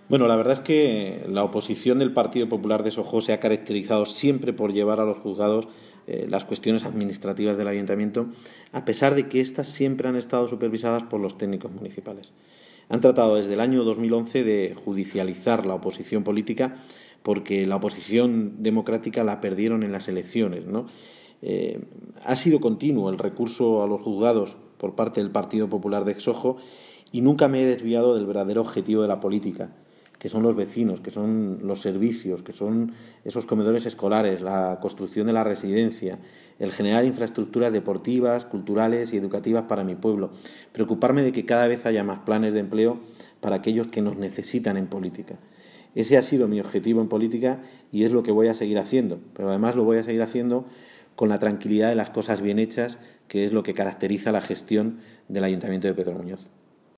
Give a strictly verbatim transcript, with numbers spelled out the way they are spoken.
Bueno, la verdad es que la oposición del Partido Popular de Sojó se ha caracterizado siempre por llevar a los juzgados eh, las cuestiones administrativas del ayuntamiento, a pesar de que éstas siempre han estado supervisadas por los técnicos municipales. Han tratado desde el año dos mil once de judicializar la oposición política porque la oposición democrática la perdieron en las elecciones, ¿no? Eh, ha sido continuo el recurso a los juzgados por parte del Partido Popular de Sojo y nunca me he desviado del verdadero objetivo de la política, que son los vecinos, que son los servicios, que son esos comedores escolares, la construcción de la residencia, el generar infraestructuras deportivas, culturales y educativas para mi pueblo, preocuparme de que cada vez haya más planes de empleo para aquellos que nos necesitan en política. Ese ha sido mi objetivo en política y es lo que voy a seguir haciendo, pero además lo voy a seguir haciendo con la tranquilidad de las cosas bien hechas, que es lo que caracteriza la gestión del Ayuntamiento de Pedro Muñoz.